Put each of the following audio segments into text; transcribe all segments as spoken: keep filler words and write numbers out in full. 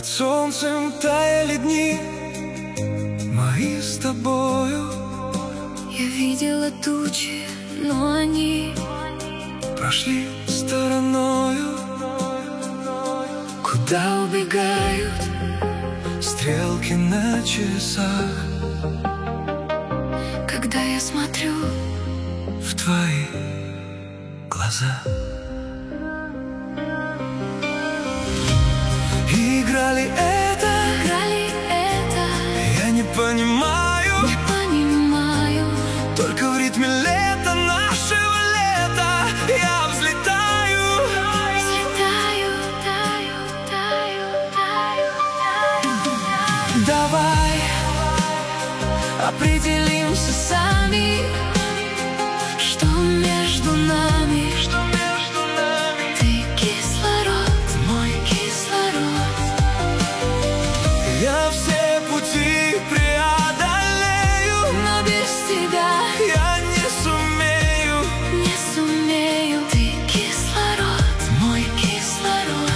Под солнцем таяли дни мои с тобою. Я видела тучи, но они прошли стороною. Куда убегают стрелки на часах, когда я смотрю в твои глаза? Играли это, играли это, я не понимаю, не понимаю. только в ритме лета, нашего лета, я взлетаю. Взлетаю, таю, таю, таю, таю. Давай определимся сами, что между нами, что между нами. Ты кислород, мой кислород. Я все пути преодолею, Но без тебя я не сумею, не сумею. Ты кислород, мой кислород.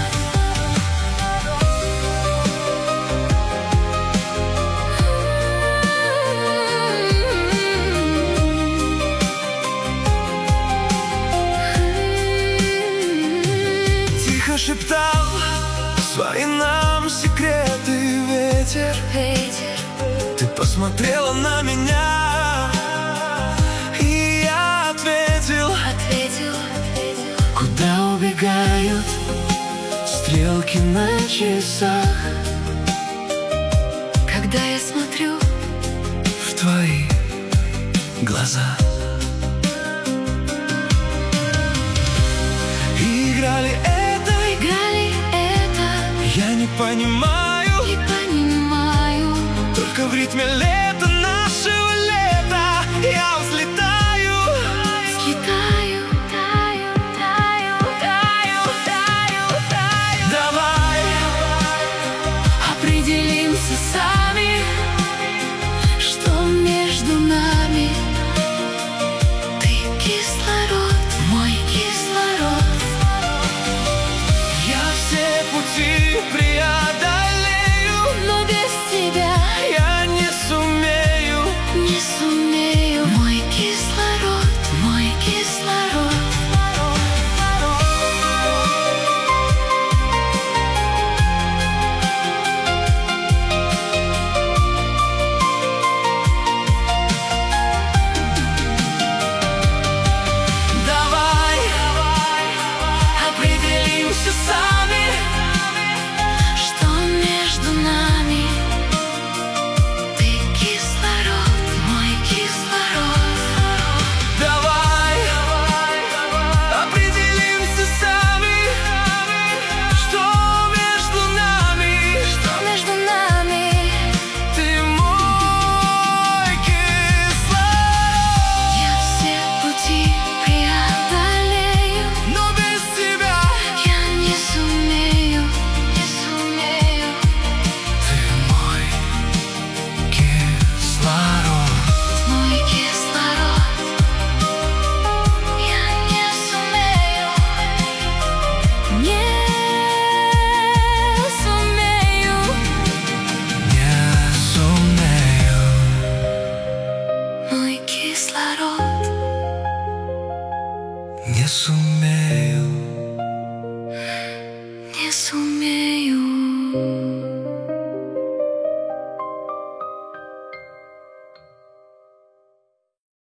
тихо шептал свои нам секреты ветер. Ветер, Ты посмотрела на меня, и я ответил. ответил, ответил. Куда убегают стрелки на часах, Когда я смотрю в твои глаза? Играли это, играли это, я не понимаю, не понимаю. только в ритме лета, нашего лета, я взлетаю. Взлетаю, таю, таю, таю, таю, таю. Давай Определимся сами, что между нами. Ты кислород, мой кислород. я все пути преодолею, Но без тебя я не сумею. не сумею. Мой кислород, мой кислород. Давай определимся сами, Что между нами. Ты кислород, мой кислород. давай определимся сами, что между нами. Что между нами. Ты мой кислород, Я все пути преодолею, но без тебя я не сумею, не сумею. ты мой кислород. Мой кислород. Я не сумею, не сумею. Не сумею. Мой кислород. Не сумею. Не сумею.